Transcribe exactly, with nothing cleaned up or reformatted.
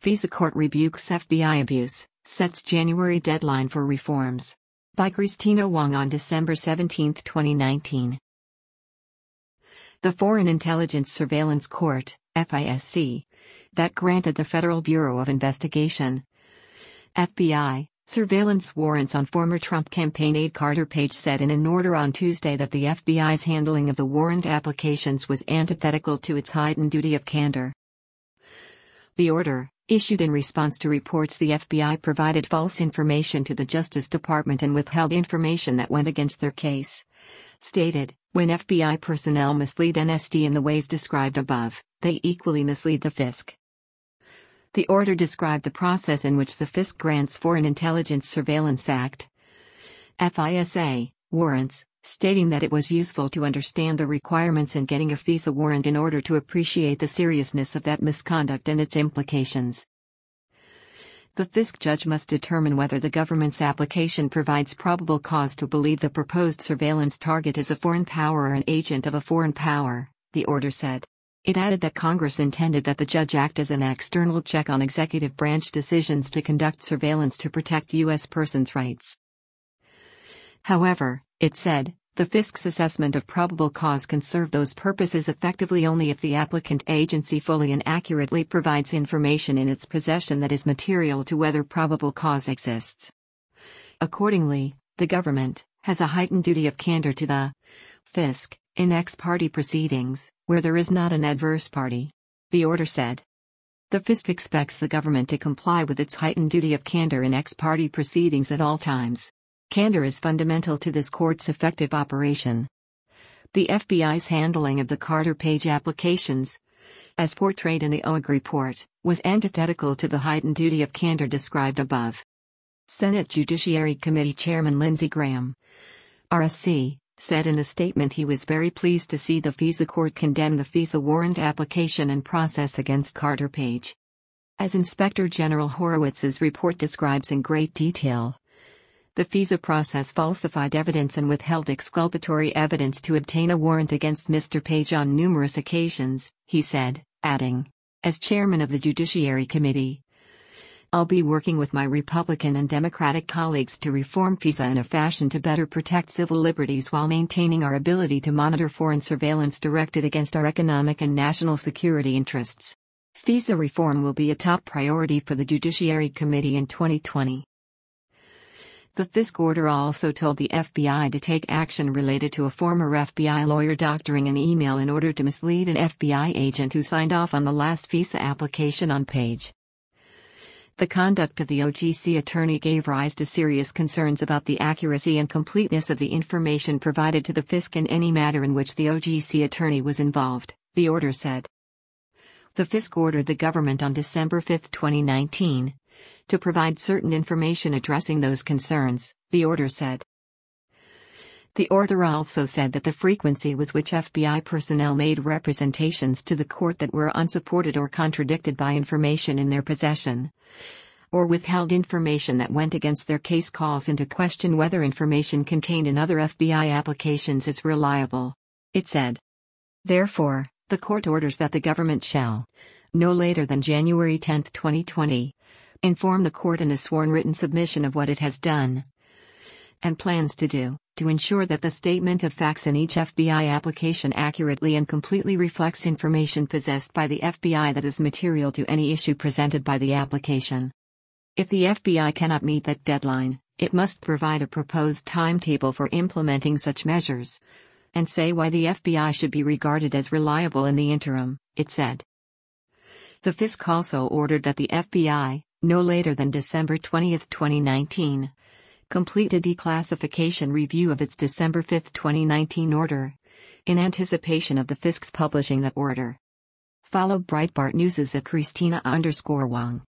FISA Court rebukes F B I abuse, sets January deadline for reforms. By Christina Wong on December seventeenth, twenty nineteen. The Foreign Intelligence Surveillance Court, F I S C, that granted the Federal Bureau of Investigation, F B I, surveillance warrants on former Trump campaign aide Carter Page said in an order on Tuesday that the F B I's handling of the warrant applications was antithetical to its heightened duty of candor. The order, issued in response to reports the F B I provided false information to the Justice Department and withheld information that went against their case, stated, when F B I personnel mislead N S D in the ways described above, they equally mislead the F I S C. The order described the process in which the F I S C grants Foreign Intelligence Surveillance Act (F I S A) warrants, stating that it was useful to understand the requirements in getting a FISA warrant in order to appreciate the seriousness of that misconduct and its implications. The F I S C judge must determine whether the government's application provides probable cause to believe the proposed surveillance target is a foreign power or an agent of a foreign power, the order said. It added that Congress intended that the judge act as an external check on executive branch decisions to conduct surveillance to protect U S persons' rights. However, it said, the F I S C's assessment of probable cause can serve those purposes effectively only if the applicant agency fully and accurately provides information in its possession that is material to whether probable cause exists. Accordingly, the government has a heightened duty of candor to the F I S C in ex parte proceedings, where there is not an adverse party, the order said. The F I S C expects the government to comply with its heightened duty of candor in ex parte proceedings at all times. Candor is fundamental to this court's effective operation. The F B I's handling of the Carter Page applications, as portrayed in the O A G report, was antithetical to the heightened duty of candor described above. Senate Judiciary Committee Chairman Lindsey Graham, R S C, said in a statement he was very pleased to see the FISA court condemn the FISA warrant application and process against Carter Page. As Inspector General Horowitz's report describes in great detail, the FISA process falsified evidence and withheld exculpatory evidence to obtain a warrant against Mister Page on numerous occasions, he said, adding, as chairman of the Judiciary Committee, I'll be working with my Republican and Democratic colleagues to reform FISA in a fashion to better protect civil liberties while maintaining our ability to monitor foreign surveillance directed against our economic and national security interests. FISA reform will be a top priority for the Judiciary Committee in twenty twenty. The F I S C order also told the F B I to take action related to a former F B I lawyer doctoring an email in order to mislead an F B I agent who signed off on the last FISA application on Page. The conduct of the O G C attorney gave rise to serious concerns about the accuracy and completeness of the information provided to the F I S C in any matter in which the O G C attorney was involved, the order said. The F I S C ordered the government on December fifth, twenty nineteen, to provide certain information addressing those concerns, the order said. The order also said that the frequency with which F B I personnel made representations to the court that were unsupported or contradicted by information in their possession, or withheld information that went against their case calls into question whether information contained in other F B I applications is reliable, it said. Therefore, the court orders that the government shall, no later than January tenth, twenty twenty, inform the court in a sworn written submission of what it has done and plans to do, to ensure that the statement of facts in each F B I application accurately and completely reflects information possessed by the F B I that is material to any issue presented by the application. If the F B I cannot meet that deadline, it must provide a proposed timetable for implementing such measures, and say why the F B I should be regarded as reliable in the interim, it said. The F I S C also ordered that the F B I, no later than December twentieth, twenty nineteen, complete a declassification review of its December fifth, twenty nineteen order, in anticipation of the F I S C's publishing that order. Follow Breitbart News at Christina underscore Wong.